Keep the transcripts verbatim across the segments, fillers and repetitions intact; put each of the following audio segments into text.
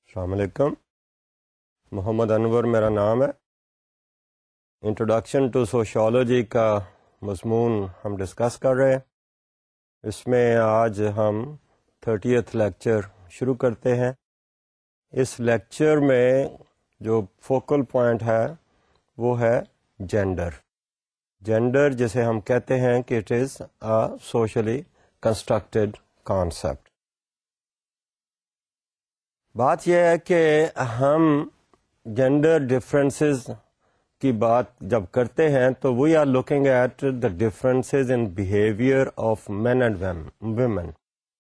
السلام علیکم. محمد انور میرا نام ہے. انٹروڈکشن ٹو سوشیالوجی کا مضمون ہم ڈسکس کر رہے ہیں. اس میں آج ہم تھرٹیتھ لیکچر شروع کرتے ہیں. اس لیکچر میں جو فوکل پوائنٹ ہے وہ ہے جینڈر. جینڈر جسے ہم کہتے ہیں کہ it is a socially constructed concept. بات یہ ہے کہ ہم جینڈر ڈفرینسز کی بات جب کرتے ہیں تو we are looking at the differences in behaviour of men and women.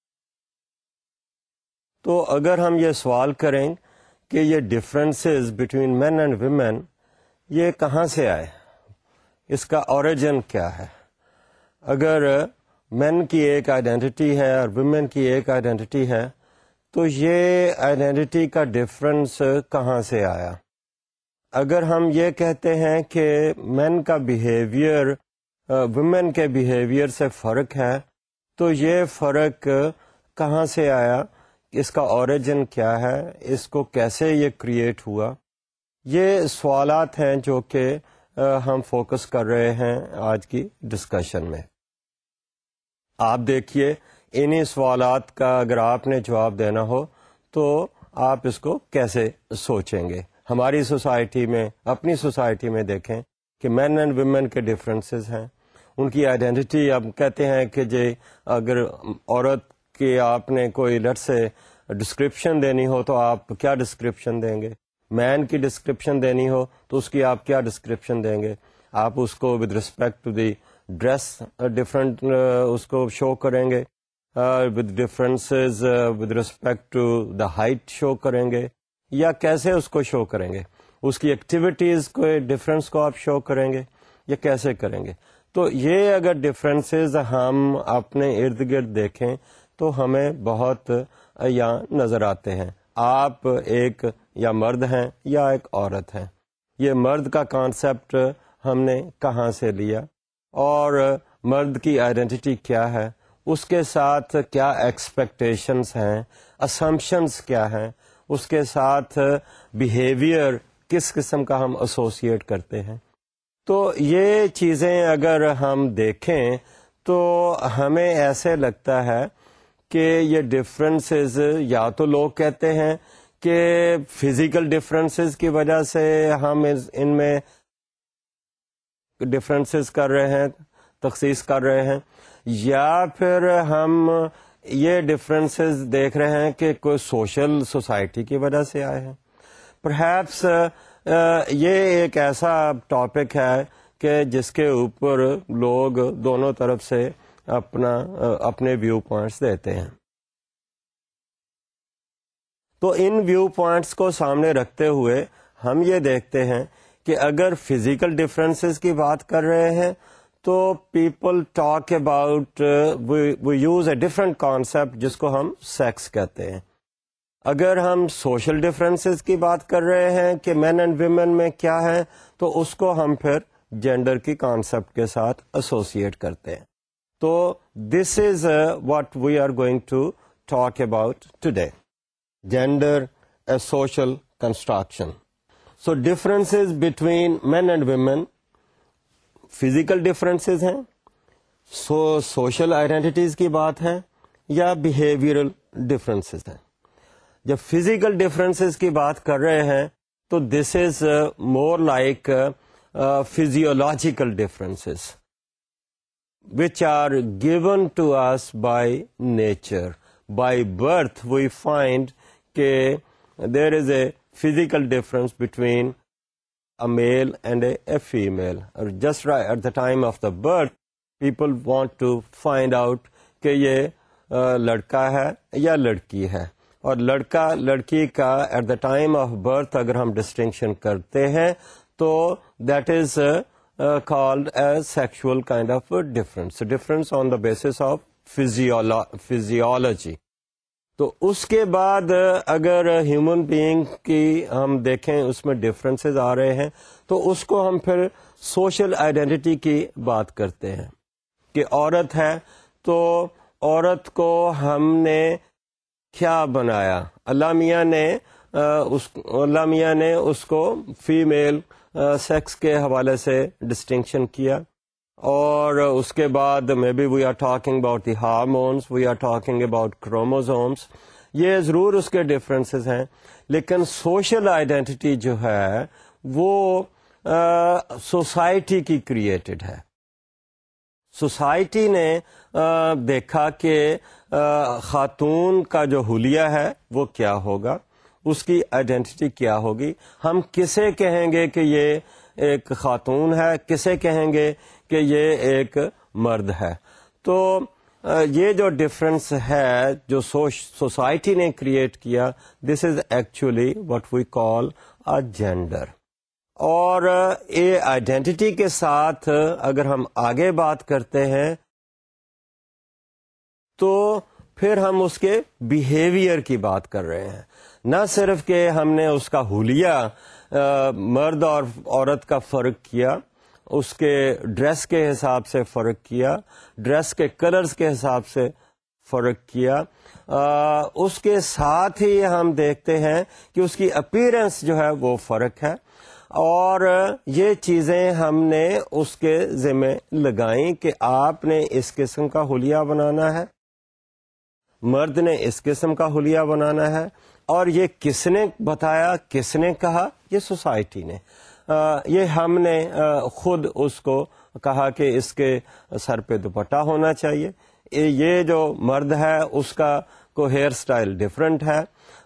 تو اگر ہم یہ سوال کریں کہ یہ differences between men and women یہ کہاں سے آئے، اس کا اوریجن کیا ہے؟ اگر مین کی ایک آئیڈینٹی ہے اور ویمن کی ایک آئیڈینٹی ہے تو یہ آئیڈینٹی کا ڈفرنس کہاں سے آیا؟ اگر ہم یہ کہتے ہیں کہ مین کا بیہیویئر ویمن کے بیہیویئر سے فرق ہے تو یہ فرق کہاں سے آیا، اس کا اوریجن کیا ہے، اس کو کیسے یہ کریٹ ہوا؟ یہ سوالات ہیں جو کہ ہم فوکس کر رہے ہیں آج کی ڈسکشن میں. آپ دیکھیے انہی سوالات کا اگر آپ نے جواب دینا ہو تو آپ اس کو کیسے سوچیں گے؟ ہماری سوسائٹی میں، اپنی سوسائٹی میں دیکھیں کہ مین اینڈ ویمن کے ڈفرینسز ہیں. ان کی آئیڈینٹی اب کہتے ہیں کہ جی اگر عورت کی آپ نے کوئی لٹ سے ڈسکرپشن دینی ہو تو آپ کیا ڈسکرپشن دیں گے؟ مین کی ڈسکرپشن دینی ہو تو اس کی آپ کیا ڈسکرپشن دیں گے؟ آپ اس کو with respect to the dress different اس کو شو کریں گے، with differences with respect to the height show کریں گے، یا کیسے اس کو شو کریں گے؟ اس کی ایکٹیویٹیز کو ڈفرینس کو آپ شو کریں گے یا کیسے کریں گے؟ تو یہ اگر ڈفرینسز ہم اپنے ارد گرد دیکھیں تو ہمیں بہت یا نظر آتے ہیں. آپ ایک یا مرد ہیں یا ایک عورت ہیں. یہ مرد کا کانسیپٹ ہم نے کہاں سے لیا اور مرد کی آئیڈینٹی کیا ہے، اس کے ساتھ کیا ایکسپیکٹیشنس ہیں، اسمپشنس کیا ہیں، اس کے ساتھ بیہیویئر کس قسم کا ہم ایسوسیٹ کرتے ہیں. تو یہ چیزیں اگر ہم دیکھیں تو ہمیں ایسے لگتا ہے کہ یہ ڈفرینسز یا تو لوگ کہتے ہیں کہ فزیکل ڈفرینسز کی وجہ سے ہم ان میں ڈفرینسز کر رہے ہیں، تخصیص کر رہے ہیں، یا پھر ہم یہ ڈفرینسز دیکھ رہے ہیں کہ کوئی سوشل سوسائٹی کی وجہ سے آئے ہیں. پرہیپس یہ ایک ایسا ٹاپک ہے کہ جس کے اوپر لوگ دونوں طرف سے اپنا اپنے ویو پوائنٹس دیتے ہیں. تو ان ویو پوائنٹس کو سامنے رکھتے ہوئے ہم یہ دیکھتے ہیں کہ اگر فزیکل ڈفرینسز کی بات کر رہے ہیں تو people talk about we use a different concept جس کو ہم سیکس کہتے ہیں. اگر ہم سوشل ڈفرینسز کی بات کر رہے ہیں کہ مین اینڈ ویمن میں کیا ہے تو اس کو ہم پھر جینڈر کی کانسیپٹ کے ساتھ ایسوسیٹ کرتے ہیں. تو this is what we are going to talk about today, gender a social construction. So differences between men and women physical differences ہیں، سو سوشل آئیڈینٹیز کی بات ہے، یا بیہیویئرل ڈفرینسز ہیں. جب فزیکل ڈفرینسز کی بات کر رہے ہیں تو this is more like physiological differences which are given to us by nature. By birth we find that there is a physical difference between a male and a, a female. Or just right at the time of the birth, people want to find out کہ یہ لڑکا ہے یا لڑکی ہے. اور لڑکا لڑکی کا at the time of birth اگر ہم ڈسٹنکشن کرتے ہیں تو that is Uh, called as sexual kind of a difference, so difference on the basis of physiolo- physiology. تو اس کے بعد اگر ہیومن بینگ کی ہم دیکھیں اس میں ڈفرینسز آ رہے ہیں تو اس کو ہم پھر سوشل آئیڈینٹی کی بات کرتے ہیں کہ عورت ہے تو عورت کو ہم نے کیا بنایا؟ اللہ میاں نے اس اللہ میاں نے اس کو فیمیل سیکس کے حوالے سے ڈسٹنکشن کیا, اور اس کے بعد maybe we are talking about the hormones, we are talking about chromosomes, یہ ضرور اس کے ڈفرینسز ہیں, لیکن سوشل آئیڈینٹی جو ہے وہ سوسائٹی کی کریٹڈ ہے. سوسائٹی نے دیکھا کہ خاتون کا جو حلیہ ہے وہ کیا ہوگا, اس کی آئیڈینٹی کیا ہوگی, ہم کسے کہیں گے کہ یہ ایک خاتون ہے, کسے کہیں گے کہ یہ ایک مرد ہے. تو یہ جو ڈفرینس ہے جو سوسائٹی نے کریٹ کیا, this is actually what we call a gender. اور یہ آئیڈینٹی کے ساتھ اگر ہم آگے بات کرتے ہیں تو پھر ہم اس کے بیہیویئر کی بات کر رہے ہیں, نہ صرف کہ ہم نے اس کا حلیہ مرد اور عورت کا فرق کیا, اس کے ڈریس کے حساب سے فرق کیا, ڈریس کے کلرز کے حساب سے فرق کیا, آ, اس کے ساتھ ہی ہم دیکھتے ہیں کہ اس کی اپیرنس جو ہے وہ فرق ہے, اور یہ چیزیں ہم نے اس کے ذمہ لگائیں کہ آپ نے اس قسم کا حلیہ بنانا ہے, مرد نے اس قسم کا حلیہ بنانا ہے. اور یہ کس نے بتایا, کس نے کہا؟ یہ سوسائٹی نے. آ, یہ ہم نے آ, خود اس کو کہا کہ اس کے سر پہ دوپٹہ ہونا چاہیے, یہ جو مرد ہے اس کا کو ہیئر سٹائل ڈفرینٹ ہے,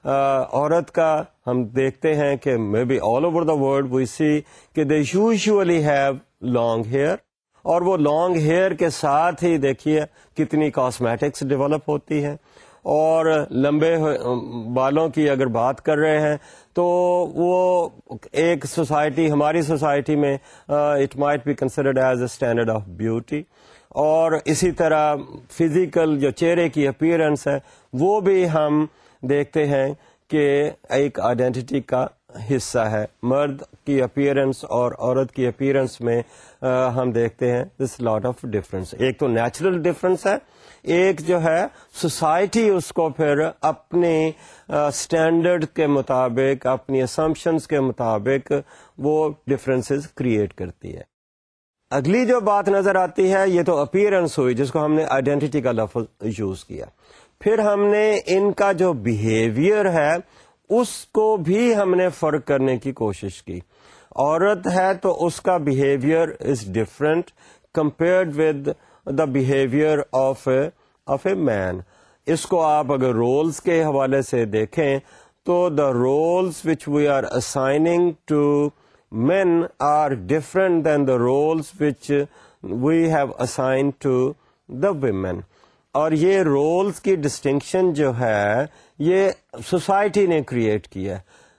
عورت کا ہم دیکھتے ہیں کہ maybe all over the world we see کہ they usually have long hair, اور وہ لانگ ہیئر کے ساتھ ہی دیکھیے کتنی کاسمیٹکس ڈیولپ ہوتی ہیں. اور لمبے بالوں کی اگر بات کر رہے ہیں تو وہ ایک سوسائٹی, ہماری سوسائٹی میں it might be considered as a standard of beauty. اور اسی طرح فزیکل جو چہرے کی اپیرنس ہے وہ بھی ہم دیکھتے ہیں کہ ایک آئیڈینٹی کا حصہ ہے. مرد کی اپیرنس اور عورت کی اپیرنس میں آ, ہم دیکھتے ہیں دس لاٹ آف ڈفرینس. ایک تو نیچرل ڈفرینس ہے, ایک جو ہے سوسائٹی اس کو پھر اپنے اسٹینڈرڈ کے مطابق, اپنی اسمپشنس کے مطابق وہ ڈفرینسز کریٹ کرتی ہے. اگلی جو بات نظر آتی ہے یہ تو اپیرنس ہوئی جس کو ہم نے آئیڈینٹی کا لفظ یوز کیا. پھر ہم نے ان کا جو بیہیویئر ہے اس کو بھی ہم نے فرق کرنے کی کوشش کی. عورت ہے تو اس کا behaviour is different compared with the behaviour of of a man. اس کو آپ اگر رولز کے حوالے سے دیکھیں تو the roles which we are assigning to men are different than the roles which we have assigned to the women. اور یہ رولز کی ڈسٹنکشن جو ہے یہ سوسائٹی نے کریٹ کیا ہے.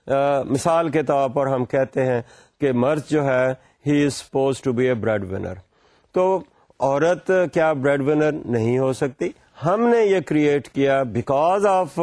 مثال کے طور پر ہم کہتے ہیں کہ مرد جو ہے he is supposed to be a breadwinner, تو عورت کیا بریڈ ونر نہیں ہو سکتی؟ ہم نے یہ کریٹ کیا because of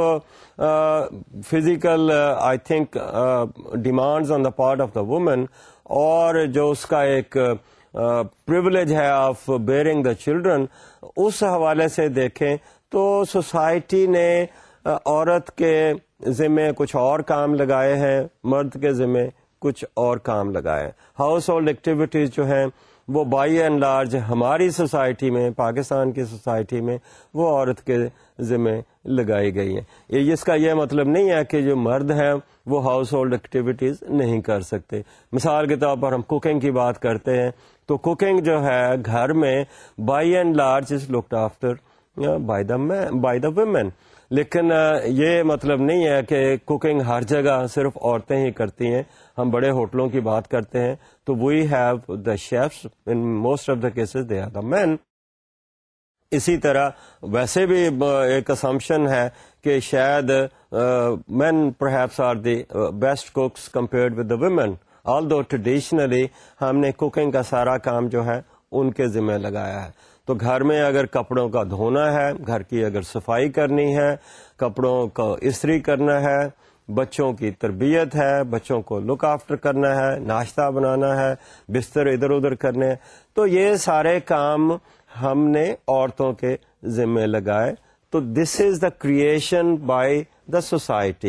physical I think demands on the part of the woman, اور جو اس کا ایک پریولیج ہے آف بیئرنگ دا چلڈرن, اس حوالے سے دیکھیں تو سوسائٹی نے عورت کے ذمے کچھ اور کام لگائے ہیں, مرد کے ذمے کچھ اور کام لگائے. ہاؤس ہولڈ ایکٹیویٹیز جو ہیں وہ بائی اینڈ لارج ہماری سوسائٹی میں, پاکستان کی سوسائٹی میں, وہ عورت کے ذمے لگائی گئی ہیں. یہ اس کا یہ مطلب نہیں ہے کہ جو مرد ہیں وہ ہاؤس ہولڈ ایکٹیویٹیز نہیں کر سکتے. مثال کے طور پر ہم کوکنگ کی بات کرتے ہیں تو کوکنگ جو ہے گھر میں by and large is looked after by the by the women. لیکن یہ مطلب نہیں ہے کہ کوکنگ ہر جگہ صرف عورتیں ہی کرتی ہیں. ہم بڑے ہوٹلوں کی بات کرتے ہیں تو we have the chefs, in most of the cases they are the men. اسی طرح ویسے بھی ایک اسمپشن ہے کہ شاید men perhaps are the best cooks compared with the women, although traditionally ہم نے کوکنگ کا سارا کام جو ہے ان کے ذمہ لگایا ہے. تو گھر میں اگر کپڑوں کا دھونا ہے, گھر کی اگر صفائی کرنی ہے, کپڑوں کو استری کرنا ہے, بچوں کی تربیت ہے, بچوں کو لک آفٹر کرنا ہے, ناشتہ بنانا ہے, بستر ادھر ادھر کرنے, تو یہ سارے کام ہم نے عورتوں کے ذمے لگائے. تو this is the creation by the society.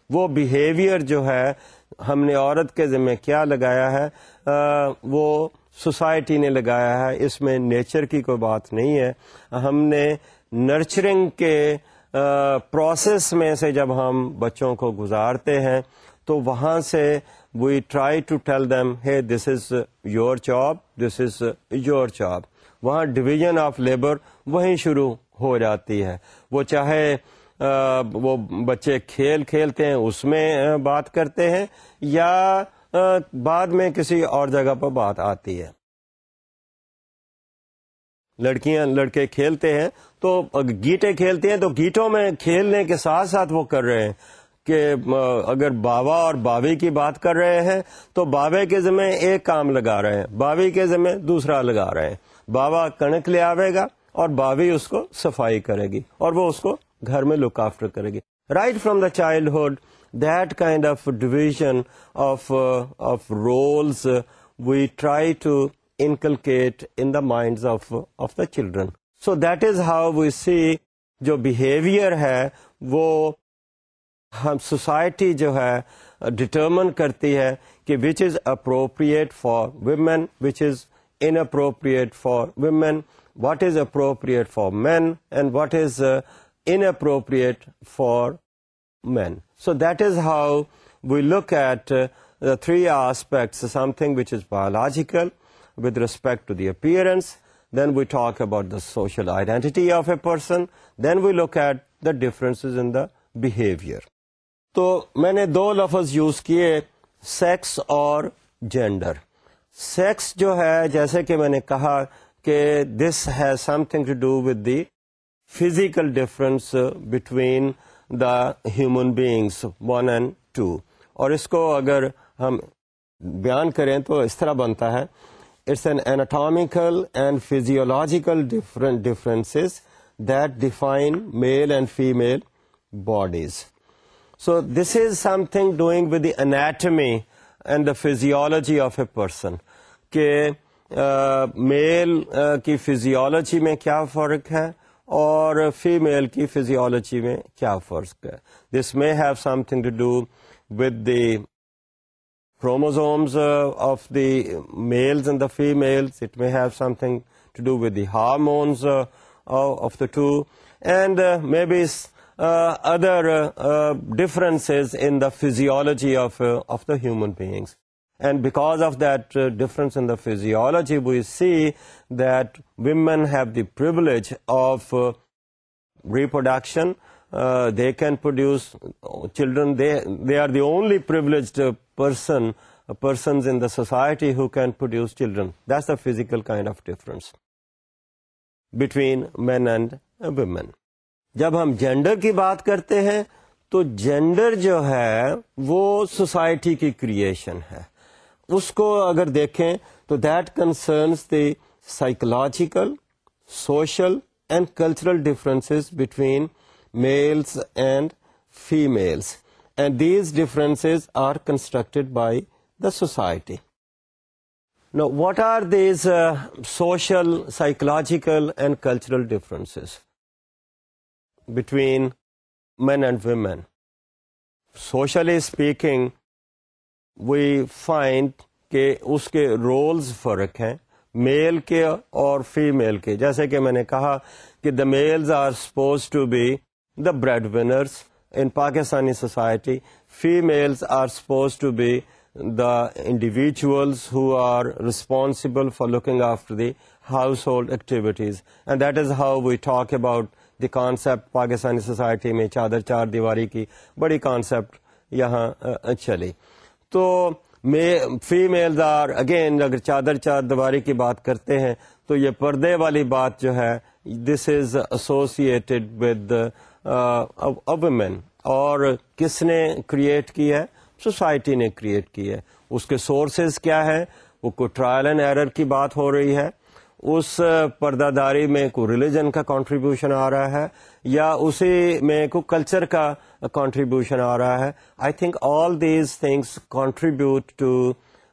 وہ بیہیویئر جو ہے ہم نے عورت کے ذمہ کیا لگایا ہے, آ, وہ سوسائٹی نے لگایا ہے, اس میں نیچر کی کوئی بات نہیں ہے. ہم نے نرچرنگ کے پروسیس میں سے جب ہم بچوں کو گزارتے ہیں تو وہاں سے we try to tell them ہے this is your job, this is your job. وہاں ڈویژن آف لیبر وہیں شروع ہو جاتی ہے. وہ چاہے آ, وہ بچے کھیل کھیلتے ہیں اس میں بات کرتے ہیں یا آ, بعد میں کسی اور جگہ پر بات آتی ہے. لڑکیاں لڑکے کھیلتے ہیں تو گیٹے کھیلتے ہیں تو گیٹوں میں کھیلنے کے ساتھ ساتھ وہ کر رہے ہیں کہ اگر باوا اور باوی کی بات کر رہے ہیں تو باوے کے ذمہ ایک کام لگا رہے ہیں, باوی کے ذمہ دوسرا لگا رہے ہیں. باوا کنک لے آوے گا اور باوی اس کو صفائی کرے گی اور وہ اس کو گھر میں لک آفٹر کرے گی. Right from the childhood that kind of division of of roles we try to inculcate in the minds of of the children. So that is how we see جو behavior ہے وہ ہم سوسائٹی جو ہے determine کرتی ہے کہ which is appropriate for women, which is inappropriate for women, what is appropriate for men and what is uh, inappropriate for men. So that is how we look at uh, the three aspects, something which is biological with respect to the appearance, then we talk about the social identity of a person, then we look at the differences in the behavior. تو میں نے دو لفظ use کیے, sex اور gender. Sex جو ہے جیسے کہ میں نے کہا کہ this has something to do with the physical difference between the human beings one and two. اور اس کو اگر ہم بیان کریں تو اس طرح بنتا ہے, it's an anatomical and physiological different differences that define male and female bodies. So this is something doing with the anatomy and the physiology of a person. کہ میل کی فزیولوجی میں کیا فرق ہے اور فیمیل کی فزیولوجی میں کیا فرق ہے. This may have something to do with the chromosomes uh, of the males and the females. It may have something to do with the hormones uh, of the two, and uh, maybe uh, other uh, uh, differences in the physiology of uh, of the human beings. And because of that uh, difference in the physiology, we see that women have the privilege of uh, reproduction. Uh, they can produce children. They they are the only privileged uh, person uh, persons in the society who can produce children. That's the physical kind of difference between men and uh, women. جب ہم gender کی بات کرتے ہیں تو gender جو ہے وہ سوسائٹی کی کریشن ہے. اس کو اگر دیکھیں تو that concerns the psychological, social and cultural differences between males and females, and these differences are constructed by the society. Now, what are these uh, social, psychological and cultural differences between men and women? Socially speaking, we find کہ اس کے rules فرق ہیں میل کے اور female کے. جیسے کہ میں نے کہا کہ the males are supposed to be the breadwinners in Pakistani society. Females are supposed to be the individuals who are responsible for looking after the household activities. And that is how we talk about the concept Pakistani society میں چادر چار دیواری کی بڑی concept یہاں چلی. تو females are again, اگر چادر چار دیواری کی بات کرتے ہیں تو یہ پردے والی بات جو ہے this is associated with women. اور کس نے کریٹ کی ہے؟ سوسائٹی نے کریٹ کی ہے. اس کے سورسز کیا ہے؟ وہ کوئی ٹرائل اینڈ ایرر کی بات ہو رہی ہے, اس پردہ داری میں کوئی ریلیجن کا کنٹریبیوشن آ رہا ہے یا اسی میں کوئی کلچر کا کنٹریبیوشن آ رہا ہے. I think all these things contribute to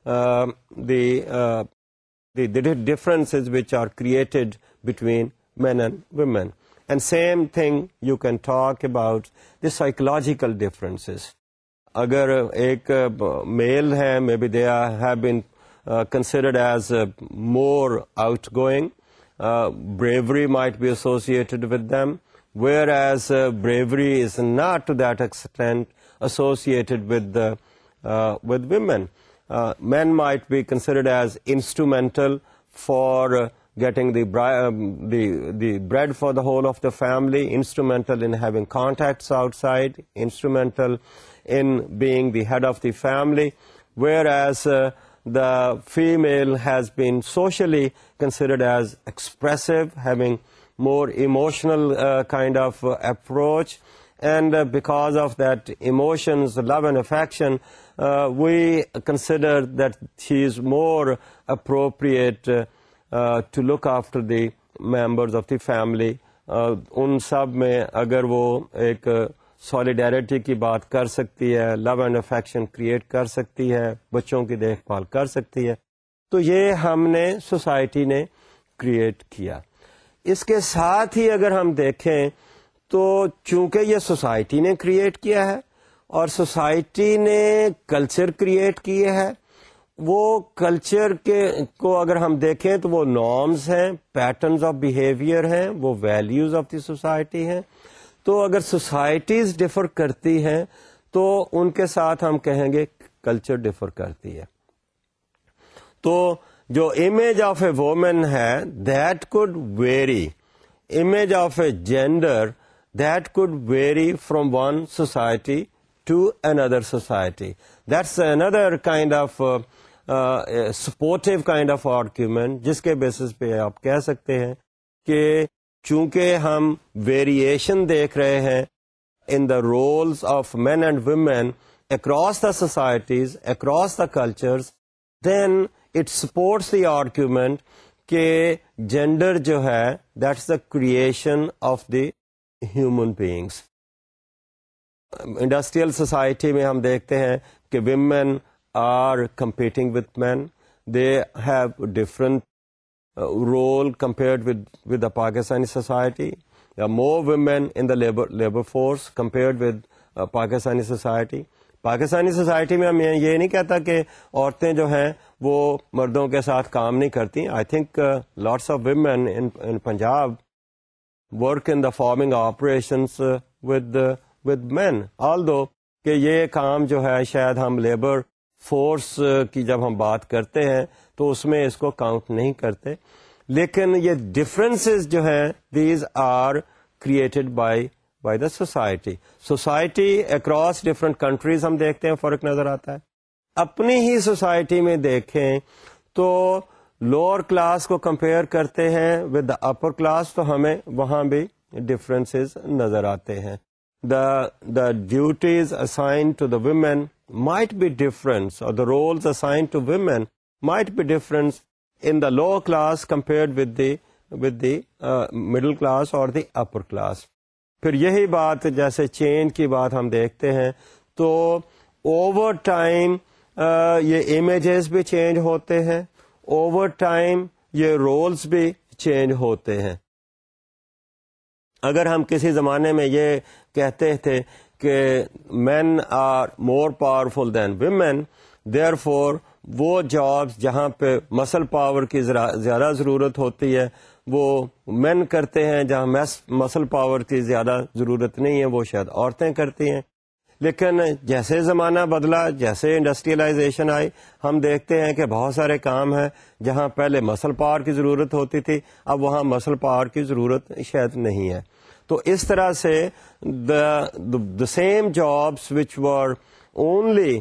the the differences which are created between men and women. And same thing you can talk about the psychological differences. اگر ایک میل ہے, maybe they have been considered as uh, more outgoing. Uh, bravery might be associated with them, whereas uh, bravery is not to that extent associated with the uh, with women. Uh, men might be considered as instrumental for uh, getting the, um, the the bread for the whole of the family, instrumental in having contacts outside, instrumental in being the head of the family, whereas uh, the female has been socially considered as expressive, having more emotional uh, kind of uh, approach, and uh, because of that emotions, love and affection, uh, we consider that she is more appropriate uh, uh, to look after the members of the family. Uh, ان سب میں اگر وہ ایک solidarity کی بات کر سکتی ہے, لو اینڈ افیکشن کریٹ کر سکتی ہے, بچوں کی دیکھ بھال کر سکتی ہے, تو یہ ہم نے سوسائٹی نے کریٹ کیا. اس کے ساتھ ہی اگر ہم دیکھیں تو چونکہ یہ سوسائٹی نے کریٹ کیا ہے اور سوسائٹی نے کلچر کریٹ کیے ہے, وہ کلچر کے کو اگر ہم دیکھیں تو وہ نارمز ہیں, پیٹرنز آف بیہیویئر ہیں, وہ ویلیوز آف دی سوسائٹی ہیں. تو اگر سوسائٹیز ڈفر کرتی ہیں تو ان کے ساتھ ہم کہیں گے کلچر ڈفر کرتی ہے. تو جو امیج آف اے وومن ہے that could vary, image of a gender that could vary from one society to another society. That's another kind of supportive kind of argument, جس کے بیسس پہ آپ کہہ سکتے ہیں کہ چونکہ ہم ویریشن دیکھ رہے ہیں in the roles of men and women across the societies, across the cultures, then it supports the argument کہ جینڈر جو ہے that's the creation of the human beings. Industrial society میں ہم دیکھتے ہیں کہ women are competing with men, they have different Uh, role compared with with the Pakistani society. There are more women in the labor labor force compared with uh, Pakistani society. Pakistani society میں میں یہ نہیں کہتا کہ عورتیں جو ہیں وہ مردوں کے ساتھ کام نہیں کرتی. I think lots of women in Punjab work in the farming operations with with men, although کہ یہ کام جو ہے شاید ہم لیبر فورس کی جب ہم بات کرتے ہیں تو اس میں اس کو کاؤنٹ نہیں کرتے, لیکن یہ ڈفرینسز جو ہیں these are created by by the society. Society across different countries ہم دیکھتے ہیں فرق نظر آتا ہے. اپنی ہی سوسائٹی میں دیکھیں تو لوور کلاس کو کمپیئر کرتے ہیں ود دا اپر کلاس تو ہمیں وہاں بھی ڈفرینسز نظر آتے ہیں. The the duties assigned to the women might be different, or the roles assigned to women might be different in the lower class compared with the with the uh, middle class or the upper class. پھر یہی بات جیسے change کی بات ہم دیکھتے ہیں تو اوور ٹائم یہ امیجز بھی چینج ہوتے ہیں, اوور ٹائم یہ رولز بھی چینج ہوتے ہیں. اگر ہم کسی زمانے میں یہ کہتے تھے کہ men are more powerful than women, therefore وہ جابس جہاں پہ مسل پاور کی زیادہ ضرورت ہوتی ہے وہ مین کرتے ہیں, جہاں مسل پاور کی زیادہ ضرورت نہیں ہے وہ شاید عورتیں کرتی ہیں. لیکن جیسے زمانہ بدلا, جیسے انڈسٹریلائزیشن آئی, ہم دیکھتے ہیں کہ بہت سارے کام ہیں جہاں پہلے مسل پاور کی ضرورت ہوتی تھی, اب وہاں مسل پاور کی ضرورت شاید نہیں ہے. تو اس طرح سے the same jobs which were only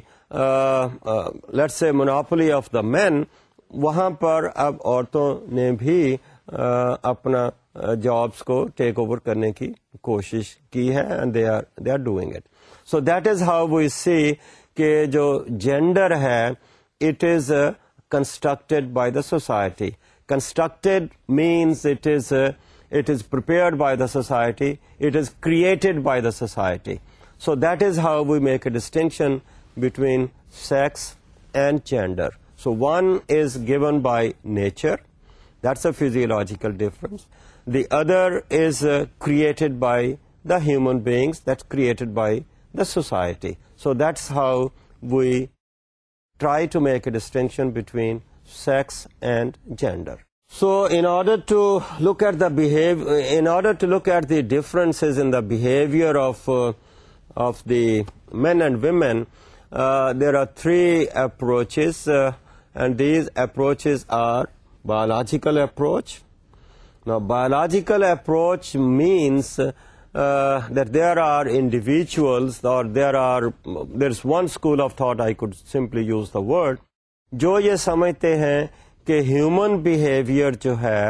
let's say monopoly of the men, وہاں پر اب عورتوں نے بھی uh, اپنا جابس uh, کو ٹیک اوور کرنے کی کوشش کی ہے, and they are they are doing it. So that is how we see کہ جو جینڈر ہے it is constructed by the society. Constructed means it is it is prepared by the society, it is created by the society. So that is how we make a distinction between sex and gender. So one is given by nature, that's a physiological difference. The other is uh, created by the human beings, that's created by the society. So that's how we try to make a distinction between sex and gender. So in order to look at the behavior, in order to look at the differences in the behavior of uh, of the men and women, uh, there are three approaches, uh, and these approaches are biological approach. Now, biological approach means uh, that there are individuals, or there are there's one school of thought, I could simply use the word, جو یہ سمجھتے ہیں کہ human behaviour جو ہے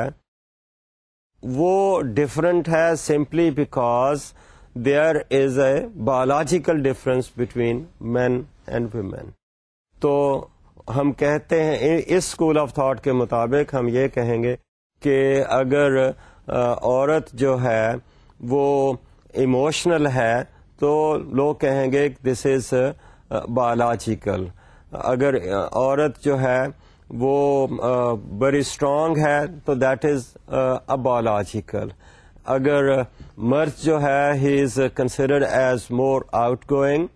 وہ different ہے simply because there is a biological difference between men and women. تو ہم کہتے ہیں اس اسکول آف تھاٹ کے مطابق ہم یہ کہیں گے کہ اگر عورت جو ہے وہ ایموشنل ہے تو لوگ کہیں گے دس از بایولوجیکل. اگر عورت جو ہے وہ بڑی اسٹرانگ ہے تو دیٹ از بایولوجیکل. اگر مرد جو ہے he is considered as more outgoing,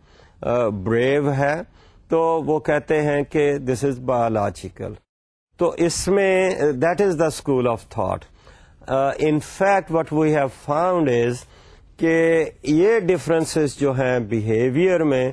brave ہے, تو وہ کہتے ہیں کہ دس از بایولوجیکل. تو اس میں that is the school of thought. In fact what we have found is کہ یہ ڈفرینسز جو ہیں بیہیویئر میں,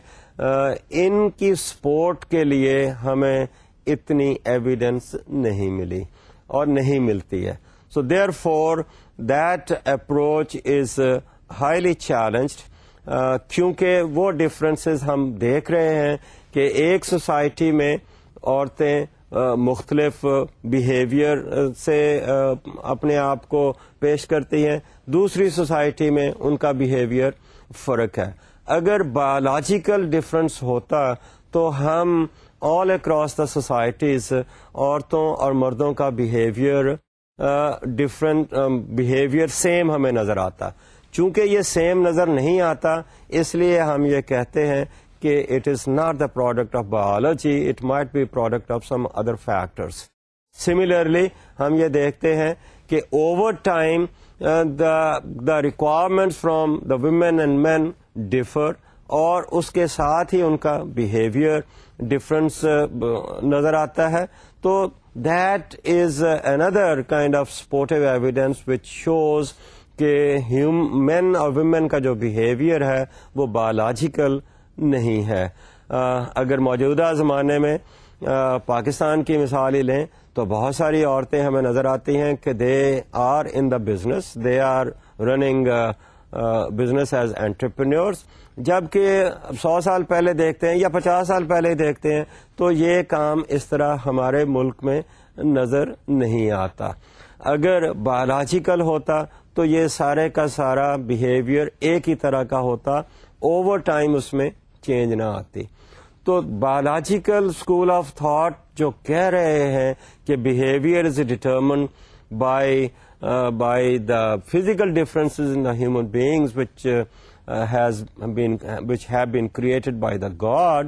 ان کی سپورٹ کے لیے ہمیں اتنی ایویڈنس نہیں ملی اور نہیں ملتی ہے. So therefore that approach is highly challenged, کیونکہ وہ ڈفرینسز ہم دیکھ رہے ہیں کہ ایک سوسائٹی میں عورتیں مختلف بیہیویئر سے اپنے آپ کو پیش کرتی ہیں, دوسری سوسائٹی میں ان کا بیہیویئر فرق ہے. اگر بایولوجیکل ڈفرینس ہوتا تو ہم آل اکراس دا سوسائٹیز عورتوں اور مردوں کا بیہیویئر ڈفرینٹ بیہیویئر سیم ہمیں نظر آتا. چونکہ یہ سیم نظر نہیں آتا اس لیے ہم یہ کہتے ہیں کہ it is not the product of biology, it might be product of some other factors. Similarly ہم یہ دیکھتے ہیں کہ over time the the requirements from the women and men differ, اور اس کے ساتھ ہی ان کا بیہیویئر ڈفرینس نظر آتا ہے. تو that is another kind of supportive evidence which shows کہ مین اور ویمن کا جو بیہیویئر ہے وہ بایولوجیکل نہیں ہے. اگر موجودہ زمانے میں پاکستان کی مثال ہی لیں تو بہت ساری عورتیں ہمیں نظر آتی ہیں کہ they are in the business, they are running business as entrepreneurs, جبکہ سو سال پہلے دیکھتے ہیں یا پچاس سال پہلے دیکھتے ہیں تو یہ کام اس طرح ہمارے ملک میں نظر نہیں آتا. اگر بایولوجیکل ہوتا تو یہ سارے کا سارا بیہیویئر ایک ہی طرح کا ہوتا, اوور ٹائم اس میں چینج نہ آتی. تو بایولوجیکل اسکول آف تھاٹ جو کہہ رہے ہیں کہ behaviour is determined by by the physical differences in the human beings which has been which have been created by the God,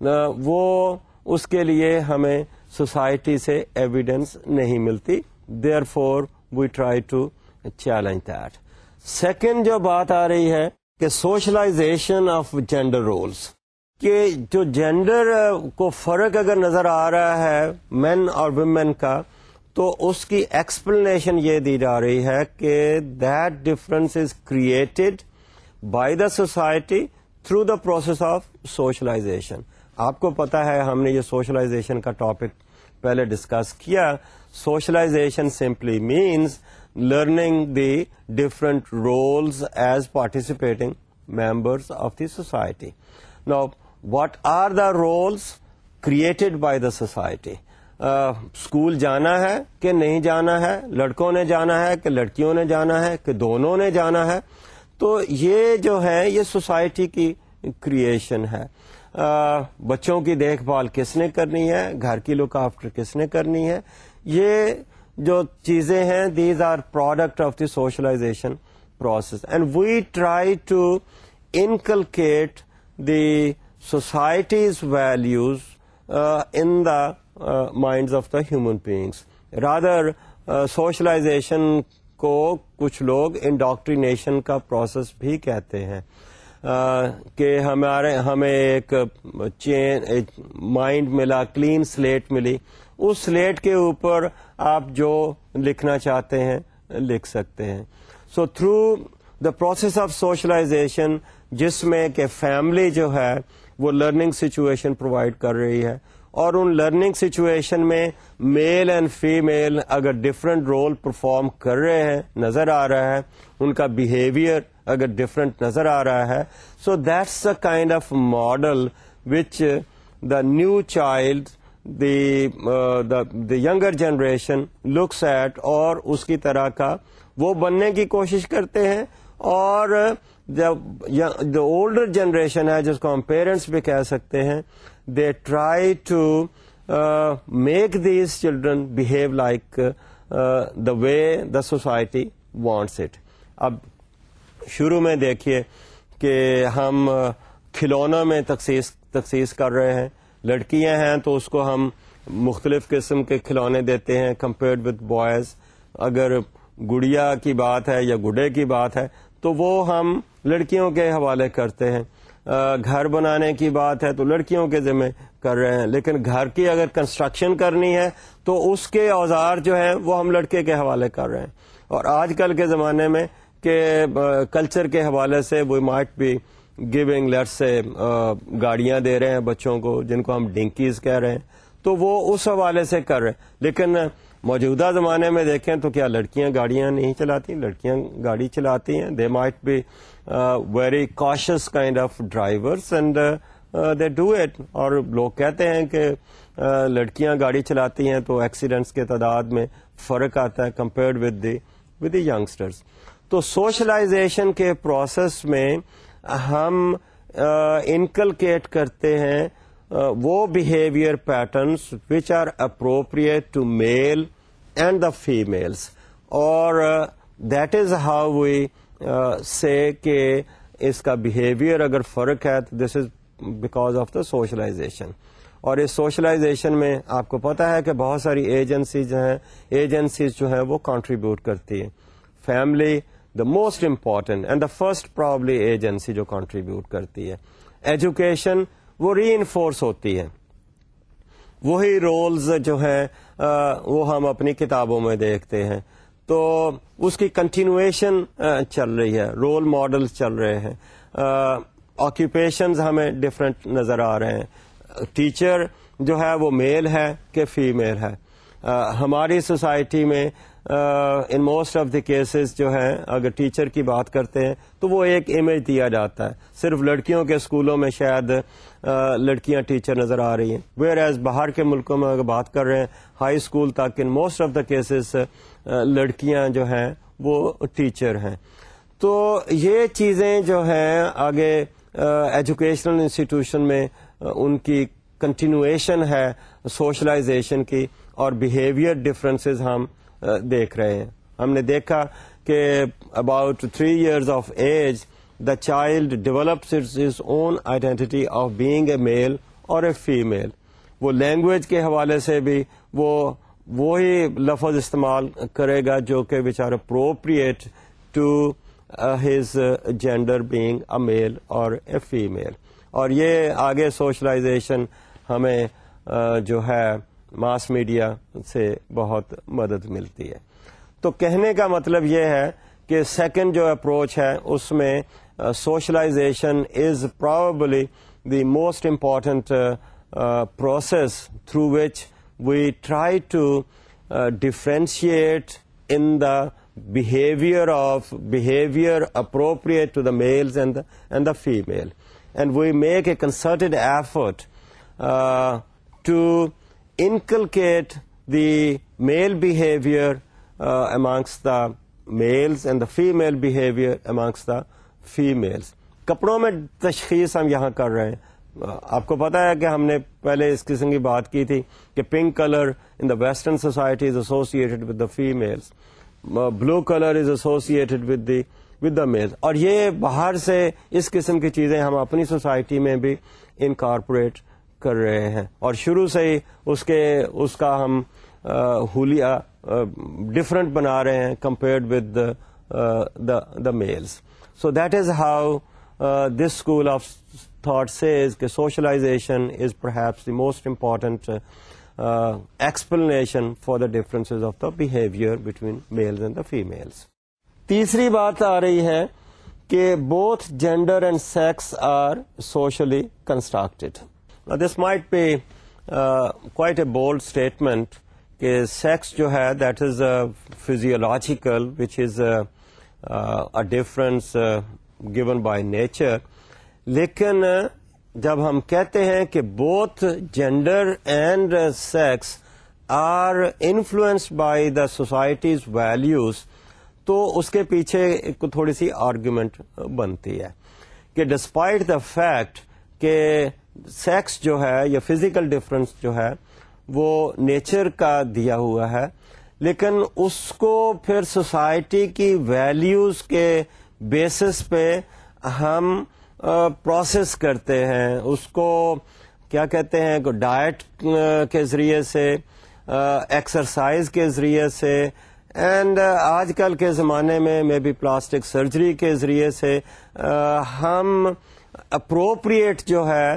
وہ اس کے لیے ہمیں سوسائٹی سے ایویڈنس نہیں ملتی. Therefore we try to challenge that. Second جو بات آ رہی ہے کہ سوشلائزیشن آف جینڈر رولس, کہ جو جینڈر کو فرق اگر نظر آ رہا ہے مین اور ویمن کا, تو اس کی ایکسپلینیشن یہ دی جا رہی ہے کہ that difference is created by the society through the process of socialisation. آپ کو پتا ہے ہم نے یہ سوشلائزیشن کا ٹاپک پہلے ڈسکس کیا. Socialisation simply means learning the different roles as participating members of the society. Now, what are the roles created by the society? School uh, جانا ہے کہ نہیں جانا ہے, لڑکوں نے جانا ہے کہ لڑکیوں نے جانا ہے کہ دونوں نے جانا ہے, تو یہ جو ہے یہ سوسائٹی کی کریشن ہے. uh, بچوں کی دیکھ بھال کس نے کرنی ہے, گھر کی لک آفٹر کس نے کرنی ہے, یہ جو چیزیں ہیں these are product of the socialisation process. And we try to inculcate the societies values in the minds of the human beings. Rather socialisation کو کچھ لوگ انڈاکٹرینیشن کا پروسیس بھی کہتے ہیں. کہ ہمارے ہمیں ایک چین مائنڈ ملا, کلین سلیٹ ملی, اس سلیٹ کے اوپر آپ جو لکھنا چاہتے ہیں لکھ سکتے ہیں. So through the process of socialisation, جس میں کہ فیملی جو ہے وہ لرننگ سچویشن پرووائڈ کر رہی ہے, اور ان لرننگ سچویشن میں میل اینڈ فیمیل اگر ڈفرینٹ رول پرفارم کر رہے ہیں, نظر آ رہا ہے, ان کا بیہیویئر اگر ڈفرینٹ نظر آ رہا ہے, so that's a kind of model which the new child the the younger generation looks at, اور اس کی طرح کا وہ بننے کی کوشش کرتے ہیں. اور جو اولڈر جنریشن ہے, جس کو ہم پیرنٹس بھی کہہ سکتے ہیں, they try to make these children behave like the way the society wants it. اب شروع میں دیکھیے کہ ہم کھلونوں میں تخصیص تخصیص کر رہے ہیں. لڑکیاں ہیں تو اس کو ہم مختلف قسم کے کھلونے دیتے ہیں کمپیئرڈ وتھ بوائز. اگر گڑیا کی بات ہے یا گڈے کی بات ہے تو وہ ہم لڑکیوں کے حوالے کرتے ہیں. گھر بنانے کی بات ہے تو لڑکیوں کے ذمہ کر رہے ہیں. لیکن گھر کی اگر کنسٹرکشن کرنی ہے تو اس کے اوزار جو ہیں وہ ہم لڑکے کے حوالے کر رہے ہیں. اور آج کل کے زمانے میں کہ کلچر کے حوالے سے we might be giving let's say گاڑیاں دے رہے ہیں بچوں کو, جن کو ہم ڈنکیز کہہ رہے ہیں, تو وہ اس حوالے سے کر رہے ہیں. لیکن موجودہ زمانے میں دیکھیں تو کیا لڑکیاں گاڑیاں نہیں چلاتی؟ لڑکیاں گاڑی چلاتی ہیں. They might be very cautious kind of drivers and they do it. اور لوگ کہتے ہیں کہ uh, لڑکیاں گاڑی چلاتی ہیں تو ایکسیڈنٹس کے تعداد میں فرق آتا ہے compared with the with the youngsters. تو سوشلائزیشن کے پروسیس میں ہم انکلکیٹ uh, کرتے ہیں Uh, وہ behavior patterns which are appropriate to male and the females, اور uh, that is how we uh, say کہ اس کا behavior اگر فرق ہے تو this is because of the socialization. اور اس socialization میں آپ کو پتا ہے کہ بہت ساری ایجنسیز ہیں ایجنسیز جو ہیں وہ contribute کرتی ہیں. Family the most important and the first probably agency جو contribute کرتی ہے. Education وہ ری انفورس ہوتی ہے. وہی رولز جو ہیں وہ ہم اپنی کتابوں میں دیکھتے ہیں, تو اس کی کنٹینویشن چل رہی ہے. رول ماڈلز چل رہے ہیں, آکیوپیشنز ہمیں ڈفرینٹ نظر آ رہے ہیں. ٹیچر جو ہے وہ میل ہے کہ فیمیل ہے. ہماری سوسائٹی میں in most of the cases جو ہے اگر ٹیچر کی بات کرتے ہیں تو وہ ایک امیج دیا جاتا ہے. صرف لڑکیوں کے اسکولوں میں شاید لڑکیاں ٹیچر نظر آ رہی ہیں, ویئر ایز باہر کے ملکوں میں اگر بات کر رہے ہیں ہائی اسکول تک in most of the cases لڑکیاں جو ہیں وہ ٹیچر ہیں. تو یہ چیزیں جو ہیں آگے ایجوکیشنل انسٹیٹیوشن میں ان کی کنٹینویشن ہے سوشلائزیشن کی, اور بیہیویئر ڈفرینسز ہم دیکھ رہے ہیں. ہم نے دیکھا کہ about three years of age the child develops its, its own identity of being a male or a female. وہ لینگویج کے حوالے سے بھی وہ وہی لفظ استعمال کرے گا جو کہ which are appropriate to uh, his uh, gender being a male or a female. اور یہ آگے سوشلائزیشن ہمیں uh, جو ہے ماس میڈیا سے بہت مدد ملتی ہے. تو کہنے کا مطلب یہ ہے کہ سیکنڈ جو اپروچ ہے اس میں socialization is probably the most important process through which we try to differentiate in the behavior of behavior appropriate to the males and the, and the female, and we make a concerted effort uh, to inculcate the male behavior uh, amongst the males and the female behavior amongst the females. کپڑوں میں تشخیص ہم یہاں کر رہے ہیں. آپ کو پتا ہے کہ ہم نے پہلے اس قسم کی بات کی تھی کہ pink colour in the western society is associated with the females, blue colour is associated with the with the male, اور یہ باہر سے اس قسم کی چیزیں ہم اپنی سوسائٹی میں بھی انکارپوریٹ کر رہے ہیں, اور شروع سے ہی اس کے اس کا ہم حلیہ ڈفرنٹ بنا رہے ہیں compared with the the males. So that is how uh, this school of thought says that socialization is perhaps the most important uh, uh, explanation for the differences of the behavior between males and the females. تیسری بات آ رہی ہے کہ both gender and sex are socially constructed. Now this might be uh, quite a bold statement کہ sex جو ہے that is a physiological which is a, uh, a difference uh, given by nature. لیکن جب ہم کہتے ہیں کہ both gender and sex are influenced by the society's values, تو اس کے پیچھے ایک تھوڑی سی آرگومنٹ بنتی ہے کہ ڈسپائٹ دا فیکٹ کہ سیکس جو ہے یا فزیکل ڈفرینس جو ہے وہ نیچر کا دیا ہوا ہے، لیکن اس کو پھر سوسائٹی کی ویلیوز کے بیسس پہ ہم پروسیس کرتے ہیں، اس کو کیا کہتے ہیں ڈائٹ کے ذریعے سے، ایکسرسائز کے ذریعے سے، اینڈ آج کل کے زمانے میں مے بی پلاسٹک سرجری کے ذریعے سے ہم اپروپریٹ جو ہے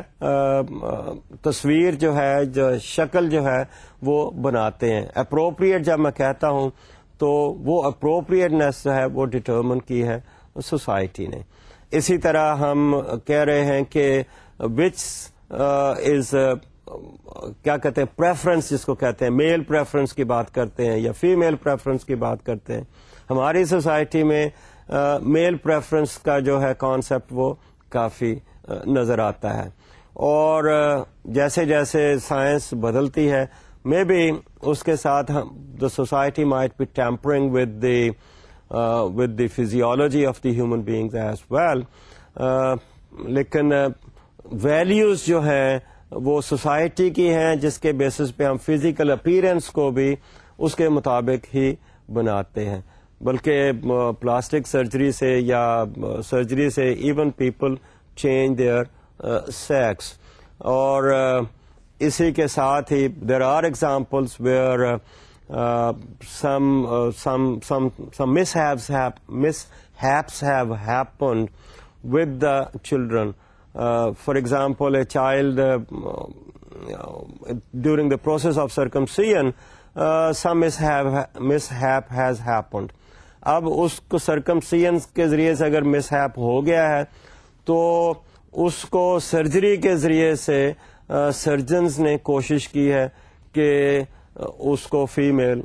تصویر جو ہے جو شکل جو ہے وہ بناتے ہیں. اپروپریٹ جب میں کہتا ہوں تو وہ اپروپریٹنیس جو ہے وہ ڈٹرمن کی ہے سوسائٹی نے. اسی طرح ہم کہہ رہے ہیں کہ وچ از کیا کہتے ہیں پریفرنس جس کو کہتے ہیں، میل پریفرنس کی بات کرتے ہیں یا فیمیل پریفرنس کی بات کرتے ہیں. ہماری سوسائٹی میں میل پریفرنس کا جو ہے کانسیپٹ وہ کافی نظر آتا ہے، اور جیسے جیسے سائنس بدلتی ہے مے بی اس کے ساتھ the society might be tampering with the with the physiology of the human beings as well. لیکن ویلیوز جو ہیں وہ سوسائٹی کی ہیں جس کے بیسس پہ ہم فزیکل اپیرنس کو بھی اس کے مطابق ہی بناتے ہیں، بلکہ پلاسٹک سرجری سے یا سرجری سے even people change their sex. اور اسی کے ساتھ ہی there are examples where some some some some mishaps mishaps have happened with the children. Uh, for example, a child uh, uh, during the process of circumcision, uh, some mishap, mishap has happened. اب اس کو سرکمسیئن کے ذریعے سے اگر مس heap ہو گیا ہے تو اس کو سرجری کے ذریعے سے سرجنز نے کوشش کی ہے کہ اس کو فیمیل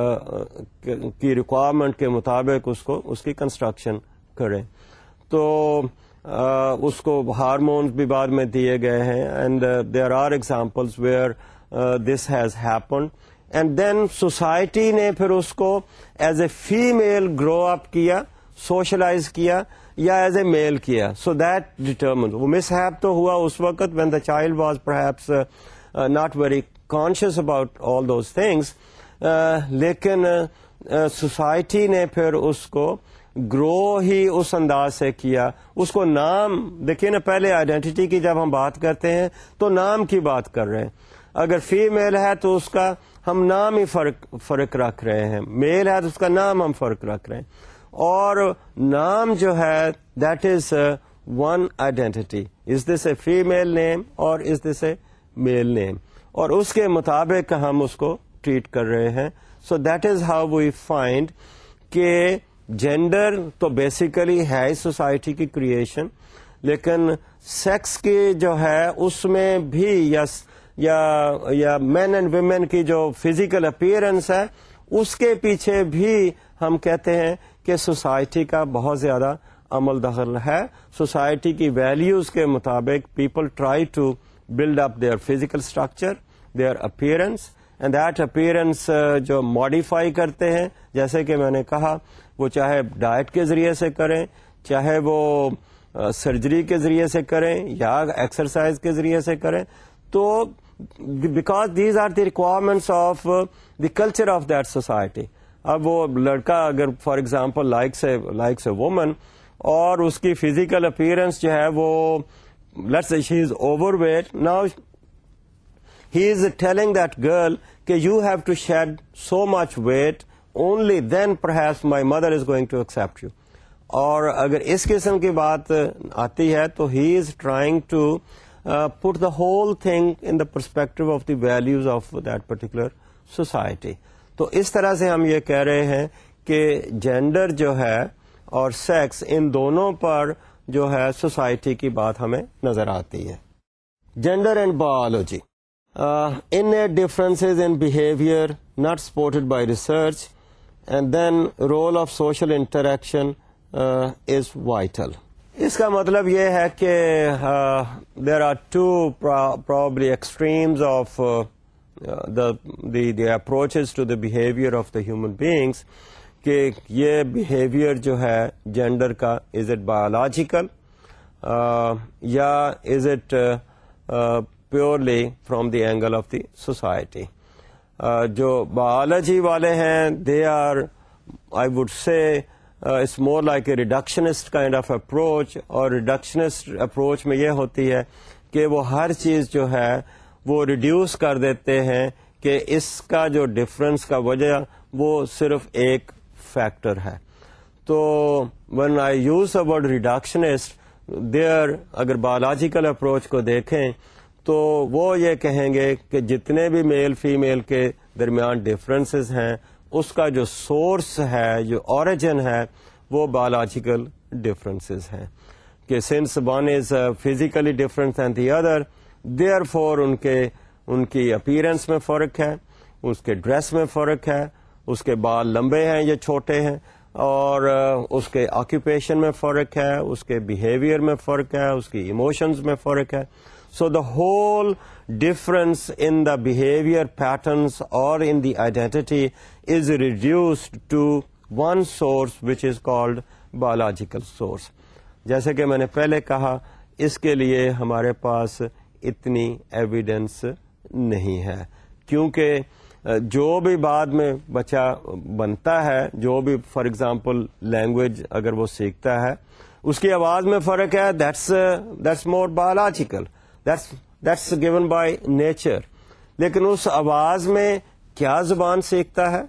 کی ریکوائرمنٹ کے مطابق اس کو اس کی کنسٹرکشن کریں. تو Uh, اس کو ہارمونز بھی بعد میں دیے گئے ہیں، and there are examples where this has happened, and then society نے پھر اس کو ایز اے فیمیل گرو اپ کیا، سوشلائز کیا یا ایز اے میل کیا. سو دیٹ ڈٹرمن وہ مس ہیپ تو ہوا اس وقت when the child was perhaps not very conscious about all those things, لیکن سوسائٹی نے پھر اس کو گرو ہی اس انداز سے کیا. اس کو نام دیکھیے نا، پہلے آئیڈینٹی کی جب ہم بات کرتے ہیں تو نام کی بات کر رہے ہیں. اگر فیمیل ہے تو اس کا ہم نام ہی فرق فرق رکھ رہے ہیں، میل ہے تو اس کا نام ہم فرق رکھ رہے ہیں. اور نام جو ہے that is one identity. Is this a female name اور از دس اے میل نیم، اور اس کے مطابق ہم اس کو ٹریٹ کر رہے ہیں. So that is how we find کہ جینڈر تو بیسیکلی ہے سوسائٹی کی کریشن، لیکن سیکس کی جو ہے اس میں بھی یا یا مین اینڈ ویمن کی جو فزیکل اپیئرنس ہے اس کے پیچھے بھی ہم کہتے ہیں کہ سوسائٹی کا بہت زیادہ عمل دخل ہے. سوسائٹی کی ویلیوز کے مطابق people try to build up their physical structure, their appearance, and that appearance جو ماڈیفائی کرتے ہیں، جیسے کہ میں نے کہا وہ چاہے ڈائٹ کے ذریعے سے کریں، چاہے وہ سرجری کے ذریعے سے کریں یا ایکسرسائز کے ذریعے سے کریں. تو because these are the requirements of the culture of that society. اب وہ لڑکا اگر for example likes a likes a woman اور اس کی فزیکل اپیئرنس جو ہے وہ let's say she is overweight, now he is telling that girl کہ you have to shed so much weight only then perhaps my mother is going to accept you. اور اگر اس قسم کی بات آتی ہے تو he is trying to put the whole thing in the perspective of the values of that particular society. تو اس طرح سے ہم یہ کہہ رہے ہیں کہ جینڈر جو ہے اور سیکس ان دونوں پر جو ہے سوسائٹی کی بات ہمیں نظر آتی ہے. Gender and biology in differences in behaviour not supported by research, and then role of social interaction uh, is vital. اس کا مطلب یہ ہے کہ uh, there are two pro- probably extremes of uh, uh, the, the the approaches to the behavior of the human beings, کہ یہ behavior جو ہے gender کا is it biological uh, یا is it uh, uh, purely from the angle of the society. Uh, جو biology والے ہیں they are I would say it's more like a reductionist kind of approach, اور reductionist approach میں یہ ہوتی ہے کہ وہ ہر چیز جو ہے وہ ریڈیوس کر دیتے ہیں کہ اس کا جو ڈفرینس کا وجہ وہ صرف ایک فیکٹر ہے. تو when I use the word reductionist there, اگر بایولوجیکل اپروچ کو دیکھیں تو وہ یہ کہیں گے کہ جتنے بھی میل فیمیل کے درمیان ڈفرینسز ہیں اس کا جو سورس ہے, جو اوریجن ہے, وہ بایولوجیکل ڈفرینسز ہیں, کہ since one is physically different than the other, therefore ان کے ان کی اپیرنس میں فرق ہے, اس کے ڈریس میں فرق ہے, اس کے بال لمبے ہیں یا چھوٹے ہیں, اور اس کے آکوپیشن میں فرق ہے, اس کے بیہیویئر میں فرق ہے, اس کی ایموشنز میں فرق ہے. So the whole difference in the behavior patterns or in the identity is reduced to one source which is called biological source. جیسے کہ میں نے پہلے کہا اس کے لیے ہمارے پاس اتنی ایویڈنس نہیں ہے, کیونکہ جو بھی بعد میں بچہ بنتا ہے, جو بھی فار ایگزامپل لینگویج اگر وہ سیکھتا ہے, اس کی آواز میں فرق ہے, that's that's more biological. That's that's given by nature. لیکن اس آواز میں کیا زبان سیکھتا ہے,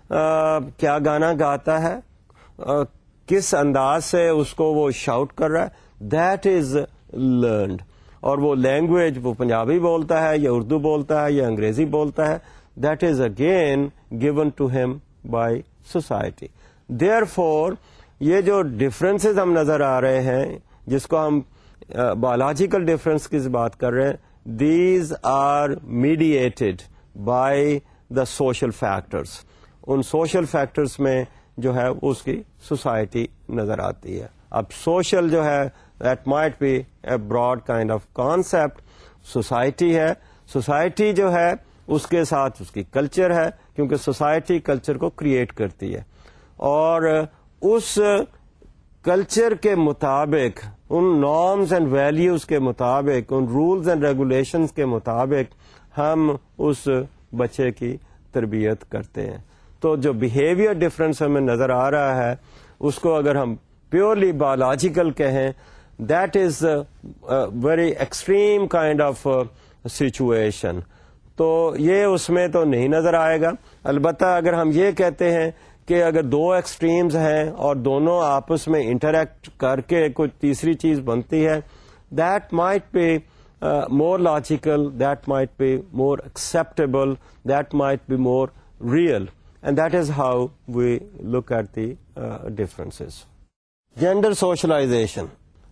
آ, کیا گانا گاتا ہے, آ, کس انداز سے اس کو وہ شاؤٹ کر رہا ہے, that is learned. اور وہ لینگویج وہ پنجابی بولتا ہے یا اردو بولتا ہے یا انگریزی بولتا ہے, that is again given to him by society. Therefore یہ جو ڈفرینسز ہم نظر آ رہے ہیں جس کو ہم بایولوجیکل ڈفرینس کی بات کر رہے ہیں, these are mediated by the social factors. ان سوشل فیکٹرس میں جو ہے اس کی سوسائٹی نظر آتی ہے. اب سوشل جو ہے that might be a broad kind of concept. Society ہے, سوسائٹی جو ہے اس کے ساتھ اس کی کلچر ہے, کیونکہ سوسائٹی کلچر کو کریٹ کرتی ہے, اور اس کلچر کے مطابق, ان نارمز اینڈ ویلیوز کے مطابق, ان رولز اینڈ ریگولیشنز کے مطابق ہم اس بچے کی تربیت کرتے ہیں. تو جو بیہیویئر ڈفرینس ہمیں نظر آ رہا ہے اس کو اگر ہم پیورلی بایولوجیکل کہیں, that is very extreme kind of situation. تو یہ اس میں تو نہیں نظر آئے گا. البتہ اگر ہم یہ کہتے ہیں کہ اگر دو ایکسٹریمز ہیں اور دونوں آپس میں انٹریکٹ کر کے کچھ تیسری چیز بنتی ہے, that might be more logical, that might be more acceptable, that might be more real, and that is how we look at the differences. Gender socialization,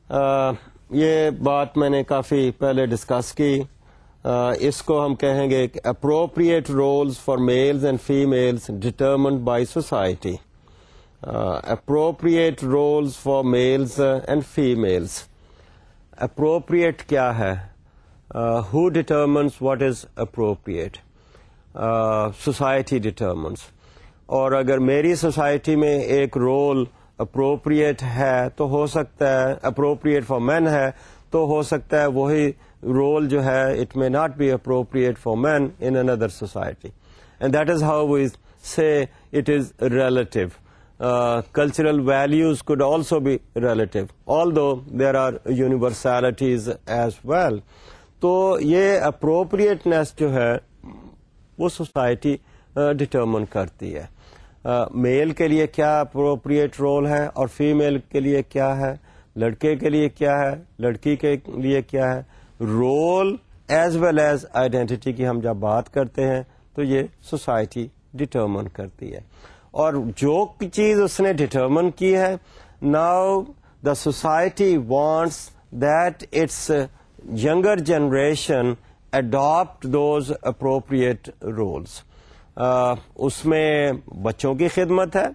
یہ بات میں نے کافی پہلے ڈسکس کی. Uh, اس کو ہم کہیں گے کہ appropriate roles for males and females determined by society. Uh, appropriate roles for males uh, and females. Appropriate کیا ہے? Uh, who determines what is appropriate? Uh, society determines. اور اگر میری سوسائٹی میں ایک رول appropriate ہے تو ہو سکتا ہے appropriate for men ہے تو ہو سکتا ہے وہی role جو ہے it may not be appropriate for men in another society, and that is how we say it is relative. Uh, cultural values could also be relative, although there are universalities as well. تو یہ appropriateness جو ہے وہ society uh, determine کرتی ہے. میل کے لیے کیا اپروپریٹ رول ہے اور فیمیل کے لیے کیا ہے, لڑکے کے لیے کیا ہے, لڑکی کے لیے کیا ہے. Role as well as identity کی ہم جب بات کرتے ہیں تو یہ سوسائٹی ڈٹرمن کرتی ہے, اور جو چیز اس نے ڈٹرمن کی ہے, now the society wants that its younger generation adopt those appropriate roles. uh, اس میں بچوں کی خدمت ہے,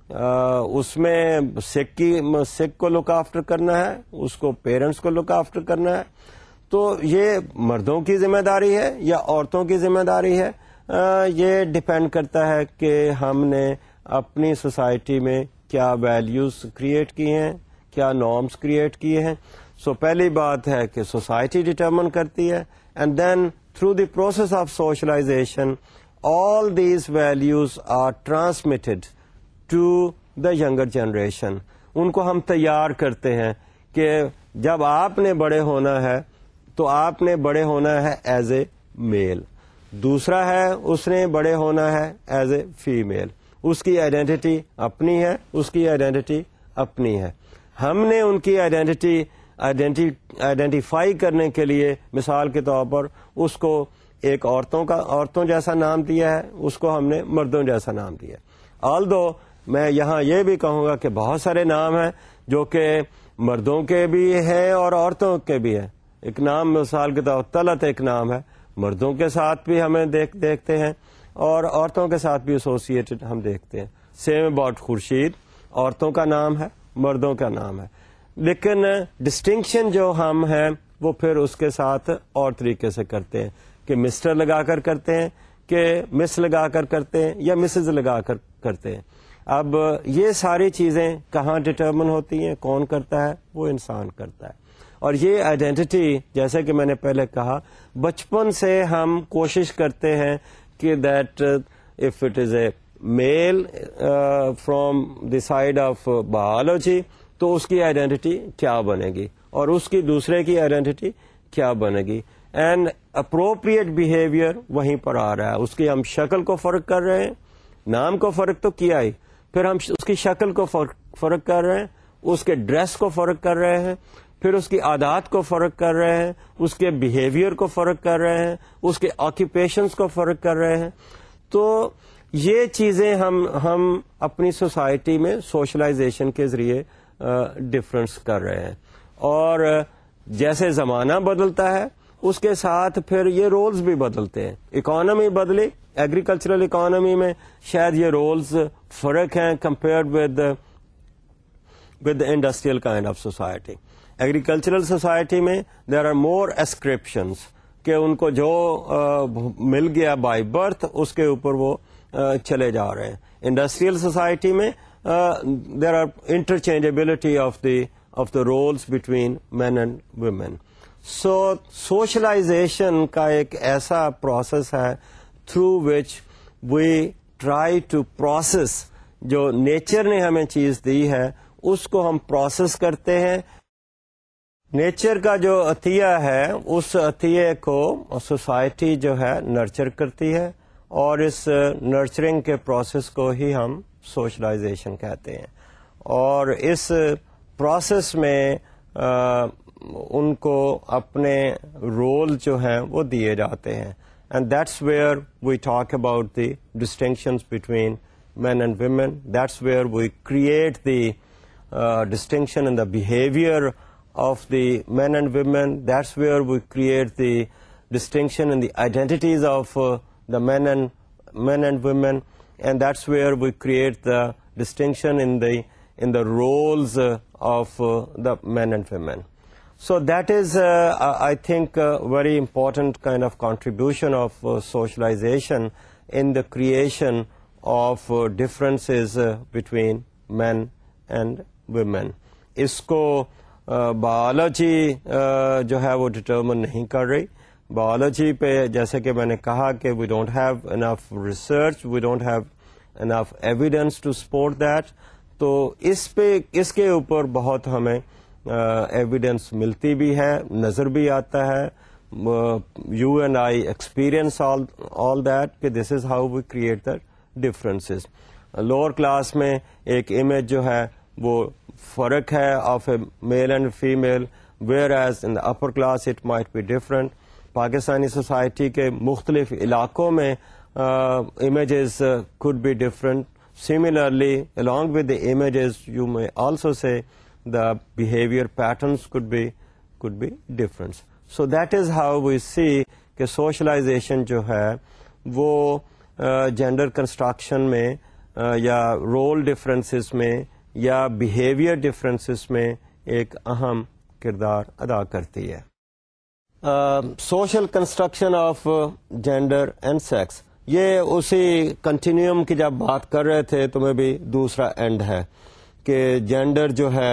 uh, اس میں سکھ کی سکھ کو لک آفٹر کرنا ہے, اس کو پیرنٹس کو لک آفٹر کرنا ہے. تو یہ مردوں کی ذمہ داری ہے یا عورتوں کی ذمہ داری ہے, uh, یہ ڈپینڈ کرتا ہے کہ ہم نے اپنی سوسائٹی میں کیا ویلیوز کریٹ کی ہیں, کیا نارمس کریٹ کیے ہیں. سو so, پہلی بات ہے کہ سوسائٹی ڈٹرمن کرتی ہے, and then through the process of socialization all these values are transmitted to the younger generation. ان کو ہم تیار کرتے ہیں کہ جب آپ نے بڑے ہونا ہے تو آپ نے بڑے ہونا ہے ایز اے میل, دوسرا ہے اس نے بڑے ہونا ہے ایز اے فیمیل. اس کی آئیڈینٹی اپنی ہے, اس کی آئیڈینٹی اپنی ہے. ہم نے ان کی آئیڈینٹی آئیڈینٹیفائی کرنے کے لیے مثال کے طور پر اس کو ایک عورتوں کا عورتوں جیسا نام دیا ہے, اس کو ہم نے مردوں جیسا نام دیا ہے. آلدو میں یہاں یہ بھی کہوں گا کہ بہت سارے نام ہیں جو کہ مردوں کے بھی ہیں اور عورتوں کے بھی ہیں. ایک نام مثال کے طور پر طلعت ایک نام ہے, مردوں کے ساتھ بھی ہمیں دیکھ دیکھتے ہیں اور عورتوں کے ساتھ بھی ایسوسیٹڈ ہم دیکھتے ہیں. سیم اباؤٹ خورشید, عورتوں کا نام ہے, مردوں کا نام ہے, لیکن ڈسٹنکشن جو ہم ہیں وہ پھر اس کے ساتھ اور طریقے سے کرتے ہیں کہ مسٹر لگا کر کرتے ہیں, کہ مس لگا کر کرتے ہیں, یا مسز لگا کر کرتے ہیں. اب یہ ساری چیزیں کہاں ڈٹرمن ہوتی ہیں, کون کرتا ہے؟ وہ انسان کرتا ہے. اور یہ آئیڈینٹی جیسے کہ میں نے پہلے کہا بچپن سے ہم کوشش کرتے ہیں کہ that if it is a male from the side of biology تو اس کی آئیڈینٹی کیا بنے گی اور اس کی دوسرے کی آئیڈینٹی کیا بنے گی. اینڈ اپروپریٹ بیہیویئر وہیں پر آ رہا ہے. اس کی ہم شکل کو فرق کر رہے ہیں, نام کو فرق تو کیا ہی, پھر ہم اس کی شکل کو فرق کر رہے ہیں, اس کے ڈریس کو فرق کر رہے ہیں, پھر اس کی عادات کو فرق کر رہے ہیں, اس کے بیہیویئر کو فرق کر رہے ہیں, اس کے آکوپیشنز کو فرق کر رہے ہیں. تو یہ چیزیں ہم ہم اپنی سوسائٹی میں سوشلائزیشن کے ذریعے ڈفرینس کر رہے ہیں. اور جیسے زمانہ بدلتا ہے اس کے ساتھ پھر یہ رولز بھی بدلتے ہیں. اکانومی بدلی, ایگریکلچرل اکانومی میں شاید یہ رولز فرق ہیں compared with with industrial kind of society. Agricultural society میں دیر آر مور اسکرپشنز کہ ان کو جو مل گیا بائی برتھ اس کے اوپر وہ چلے جا رہے ہیں. انڈسٹریل سوسائٹی میں there are interchangeability of the of the roles between men and women. So socialization کا ایک ایسا پروسیس ہے through which we try to process جو نیچر نے ہمیں چیز دی ہے اس کو ہم پروسیس کرتے ہیں. نیچر کا جو عطیہ ہے اس عطیے کو سوسائٹی جو ہے نرچر کرتی ہے, اور اس نرچرنگ کے پروسیس کو ہی ہم سوشلائزیشن کہتے ہیں. اور اس پروسیس میں آ, ان کو اپنے رول جو ہیں وہ دیے جاتے ہیں. And that's where we talk about the distinctions between men and women. That's where we create the distinction in the behaviour of the men and women. That's where we create the distinction in the identities of uh, the men and men and women, and that's where we create the distinction in the in the roles uh, of uh, the men and women. So that is uh, I think a very important kind of contribution of uh, socialization in the creation of uh, differences uh, between men and women. Isko biology جو ہے وہ determine نہیں کر رہی. Biology پہ جیسے کہ میں نے کہا کہ we don't have enough research, we don't have enough evidence to support that. تو اس پہ اس کے اوپر بہت ہمیں ایویڈینس ملتی بھی ہے, نظر بھی آتا ہے. You and I experience all all that کہ this is how we create the differences. Lower class میں ایک امیج جو ہے وہ فرق ہے of a male and female, whereas in the upper class it might be different. Pakistani society کے مختلف علاقوں میں images could be different. Similarly, along with the images, you may also say the behavior patterns could be could be different. So that is how we see کہ socialization جو ہے وہ gender construction میں یا رول ڈفرینسز میں یا behaviour differences میں ایک اہم کردار ادا کرتی ہے. Social construction of gender and sex, یہ اسی کنٹینیوم کی جب بات کر رہے تھے تو میں بھی دوسرا اینڈ ہے کہ جینڈر جو ہے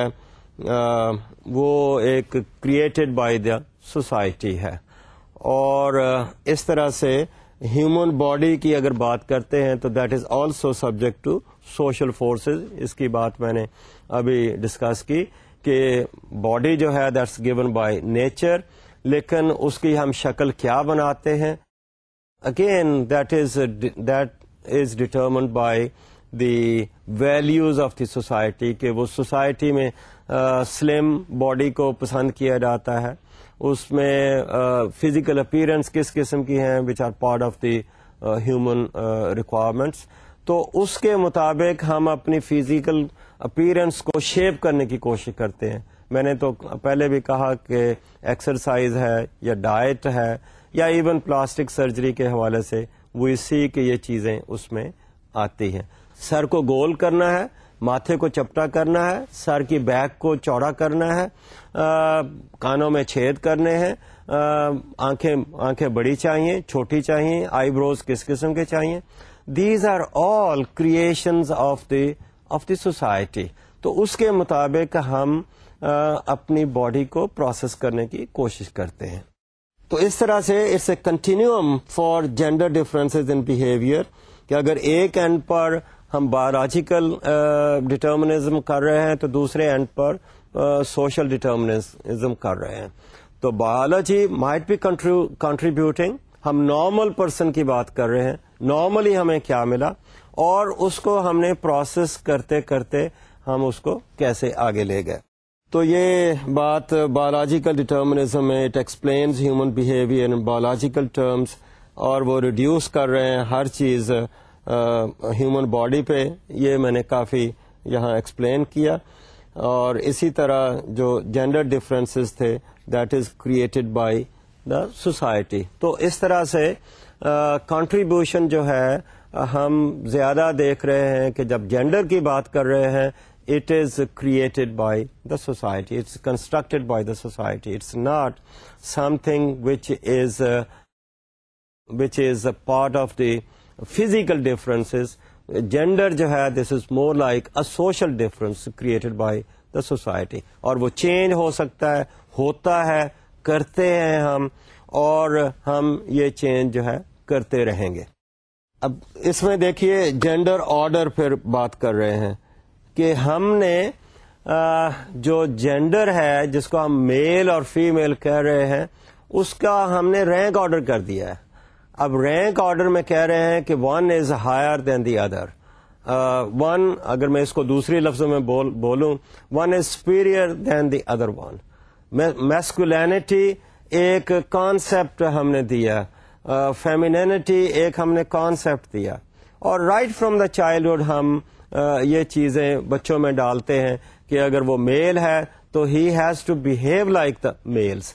وہ ایک کریٹڈ بائی دا سوسائٹی ہے، اور اس طرح سے ہیومن باڈی کی اگر بات کرتے ہیں تو that is also subject to social forces. اس کی بات میں نے ابھی ڈسکس کی کہ باڈی جو ہے دیٹس گیون بائی نیچر، لیکن اس کی ہم شکل کیا بناتے ہیں، again that is that is determined by the values of the society, کہ وہ سوسائٹی میں سلم باڈی کو پسند کیا جاتا ہے، اس میں فزیکل اپیرنس کس قسم کی ہیں which are part of the human requirements. تو اس کے مطابق ہم اپنی فزیکل اپیرنس کو شیپ کرنے کی کوشش کرتے ہیں. میں نے تو پہلے بھی کہا کہ ایکسرسائز ہے یا ڈائٹ ہے یا ایون پلاسٹک سرجری کے حوالے سے وی سی کہ یہ چیزیں اس میں آتی ہیں. سر کو گول کرنا ہے، ماتھے کو چپٹا کرنا ہے، سر کی بیک کو چوڑا کرنا ہے، کانوں میں چھید کرنے ہیں، آنکھیں آنکھیں بڑی چاہیے، چھوٹی چاہیے، آئی بروز کس قسم کے چاہیے. These are all creations of the of the society. تو اس کے مطابق ہم اپنی باڈی کو پروسیس کرنے کی کوشش کرتے ہیں. تو اس طرح سے it's a continuum for gender differences in behaviour, کہ اگر ایک اینڈ پر ہم بایولوجیکل ڈٹرمنزم کر رہے ہیں تو دوسرے اینڈ پر سوشل ڈٹرمنزم کر رہے ہیں. تو بایولوجی مائٹ بی کنٹریبیوٹنگ، ہم نارمل پرسن کی بات کر رہے ہیں، نارملی ہمیں کیا ملا اور اس کو ہم نے پروسیس کرتے کرتے ہم اس کو کیسے آگے لے گئے. تو یہ بات بایولوجیکل ڈٹرمنزم میں it explains human behaviour in biological terms, اور وہ ریڈیوس کر رہے ہیں ہر چیز ہیومن باڈی پہ. یہ میں نے کافی یہاں ایکسپلین کیا. اور اسی طرح جو جینڈر ڈفرینسز تھے that is created by the society. تو اس طرح سے کنٹریبیوشن جو ہے ہم زیادہ دیکھ رہے ہیں کہ جب جینڈر کی بات کر رہے ہیں it is created by the society, it's constructed by the society, it's not something which is uh, which is a part of the physical differences. Gender جو ہے this is more like a social difference created by the society, اور وہ change ہو سکتا ہے، ہوتا ہے، کرتے ہیں ہم، اور ہم یہ چینج جو ہے کرتے رہیں گے. اب اس میں دیکھیے جینڈر آرڈر پھر بات کر رہے ہیں کہ ہم نے جو جینڈر ہے جس کو ہم میل اور فیمیل کہہ رہے ہیں اس کا ہم نے رینک آرڈر کر دیا ہے. اب رینک آرڈر میں کہہ رہے ہیں کہ one is higher than the other. One اگر میں اس کو دوسری لفظوں میں بول بولوں one is superior than the other one. Masculinity ایک کانسیپٹ ہم نے دیا، فیمینینٹی ایک ہم نے کانسیپٹ دیا، اور رائٹ فرام دا چائلڈہڈ ہم یہ چیزیں بچوں میں ڈالتے ہیں کہ اگر وہ میل ہے تو he has to behave like the males.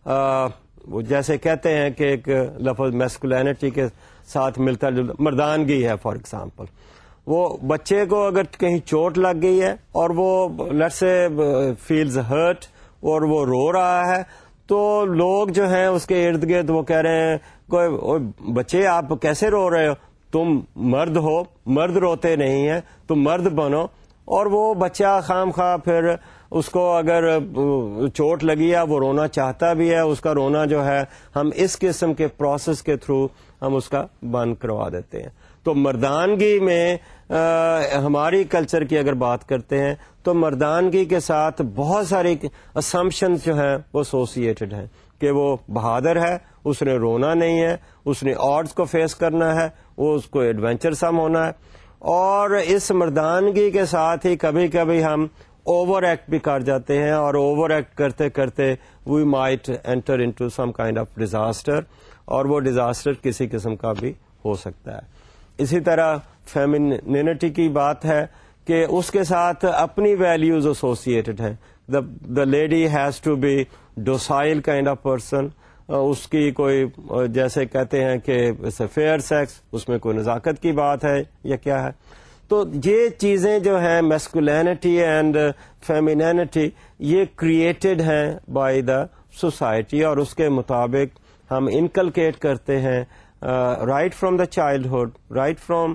وہ جیسے کہتے ہیں کہ ایک لفظ میسکولینٹی کے ساتھ ملتا جلتا مردانگی ہے. فار ایگزامپل وہ بچے کو اگر کہیں چوٹ لگ گئی ہے اور وہ لیٹس سے فیلز ہرٹ اور وہ رو رہا ہے تو لوگ جو ہیں اس کے ارد گرد وہ کہہ رہے ہیں کوئی بچے آپ کیسے رو رہے ہو، تم مرد ہو، مرد روتے نہیں ہیں، تم مرد بنو. اور وہ بچہ خام خواہ پھر اس کو اگر چوٹ لگی ہے وہ رونا چاہتا بھی ہے، اس کا رونا جو ہے ہم اس قسم کے پروسیس کے تھرو ہم اس کا بند کروا دیتے ہیں. تو مردانگی میں ہماری کلچر کی اگر بات کرتے ہیں تو مردانگی کے ساتھ بہت ساری اسمپشنز جو ہیں وہ ایسوسیٹڈ ہیں کہ وہ بہادر ہے، اس نے رونا نہیں ہے، اس نے آڈز کو فیس کرنا ہے، وہ اس کو ایڈونچر سم ہونا ہے. اور اس مردانگی کے ساتھ ہی کبھی کبھی ہم اوور ایکٹ بھی کر جاتے ہیں, اور اوور ایکٹ کرتے کرتے we might enter into some kind of disaster, اور وہ ڈیزاسٹر کسی قسم کا بھی ہو سکتا ہے. اسی طرح فیمینینٹی کی بات ہے کہ اس کے ساتھ اپنی ویلیوز ایسوسیٹڈ ہیں. The lady has to be docile kind of person, اس کی کوئی جیسے کہتے ہیں کہ فیئر سیکس, اس میں کوئی نزاکت کی بات ہے یا کیا ہے. تو یہ چیزیں جو ہیں میسکولینٹی اینڈ فیمینینٹی یہ کریٹڈ ہیں بائی دا سوسائٹی, اور اس کے مطابق ہم انکلکیٹ کرتے ہیں right from the childhood, right from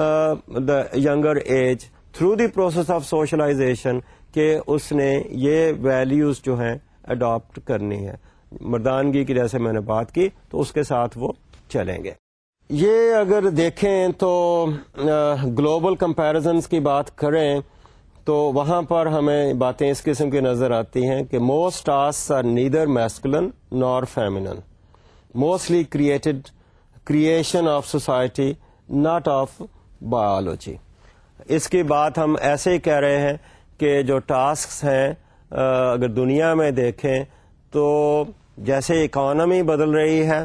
the younger age, through the process of socialization, کہ اس نے یہ ویلیوز جو ہیں اڈاپٹ کرنی ہے. مردانگی کی جیسے میں نے بات کی تو اس کے ساتھ وہ چلیں گے. یہ اگر دیکھیں تو گلوبل کمپیریزنس کی بات کریں تو وہاں پر ہمیں باتیں اس قسم کی نظر آتی ہیں کہ most tasks are neither masculine nor feminine, mostly created creation of society not of biology. اس کی بات ہم ایسے ہی کہہ رہے ہیں کہ جو ٹاسکس ہیں اگر دنیا میں دیکھیں تو جیسے اکانومی بدل رہی ہے,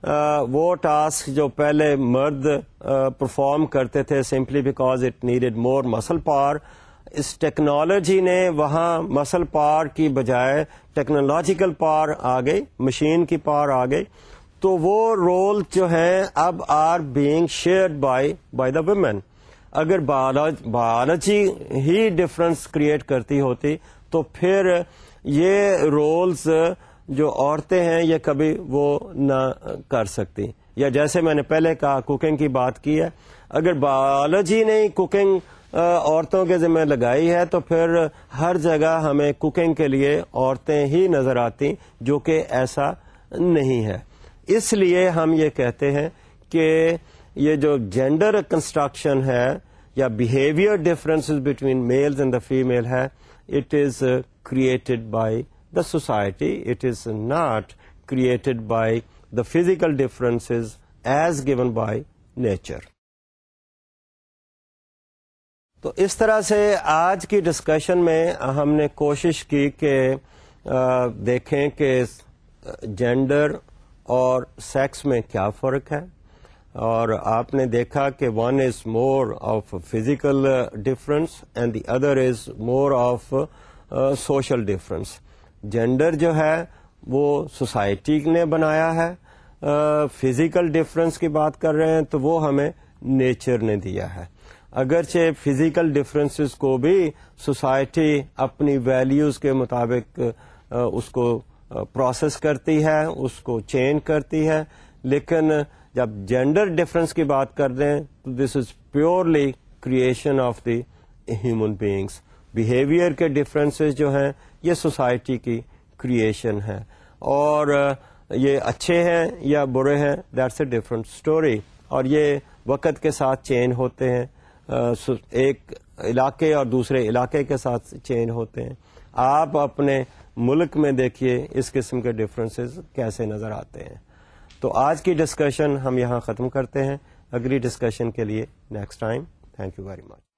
وہ ٹاسک جو پہلے مرد پرفارم کرتے تھے simply because it needed more muscle power, us technology نے وہاں مسل پاور کی بجائے ٹیکنالوجیکل پاور آ گئی, مشین کی پاور آ گئی, تو وہ رول جو ہیں اب are being shared by by the women. اگر بایولوجی ہی ڈفرینس کریٹ کرتی ہوتی تو پھر یہ رولز جو عورتیں ہیں یہ کبھی وہ نہ کر سکتی. یا جیسے میں نے پہلے کہا کوکنگ کی بات کی ہے, اگر بایولوجی نے کوکنگ عورتوں کے ذمہ لگائی ہے تو پھر ہر جگہ ہمیں کوکنگ کے لیے عورتیں ہی نظر آتی, جو کہ ایسا نہیں ہے. اس لیے ہم یہ کہتے ہیں کہ یہ جو جینڈر کنسٹرکشن ہے یا behaviour differences between males and the female ہے, it is created by the society, it is not created by the physical differences as given by nature. تو اس طرح سے آج کی ڈسکشن میں ہم نے کوشش کی کہ دیکھیں کہ جینڈر اور سیکس میں کیا فرق ہے, اور آپ نے دیکھا کہ one is more of physical difference and the other is more of social difference. Gender جو ہے وہ سوسائٹی نے بنایا ہے, فزیکل ڈفرینس کی بات کر رہے ہیں تو وہ ہمیں نیچر نے دیا ہے. اگرچہ فزیکل ڈفرینسز کو بھی سوسائٹی اپنی ویلیوز کے مطابق اس کو پروسیس کرتی ہے, اس کو چینج کرتی ہے, لیکن جب جینڈر ڈفرینس کی بات کر رہے ہیں تو this is purely creation of the human beings. Behaviour کے ڈفرینسز جو ہیں یہ سوسائٹی کی کریشن ہے, اور یہ اچھے ہیں یا برے ہیں دیٹس اے ڈفرنٹ اسٹوری, اور یہ وقت کے ساتھ چینج ہوتے ہیں, ایک علاقے اور دوسرے علاقے کے ساتھ چینج ہوتے ہیں. آپ اپنے ملک میں دیکھیے اس قسم کے ڈفرینسز کیسے نظر آتے ہیں. تو آج کی ڈسکشن ہم یہاں ختم کرتے ہیں. اگلی ڈسکشن کے لیے next time. Thank you very much.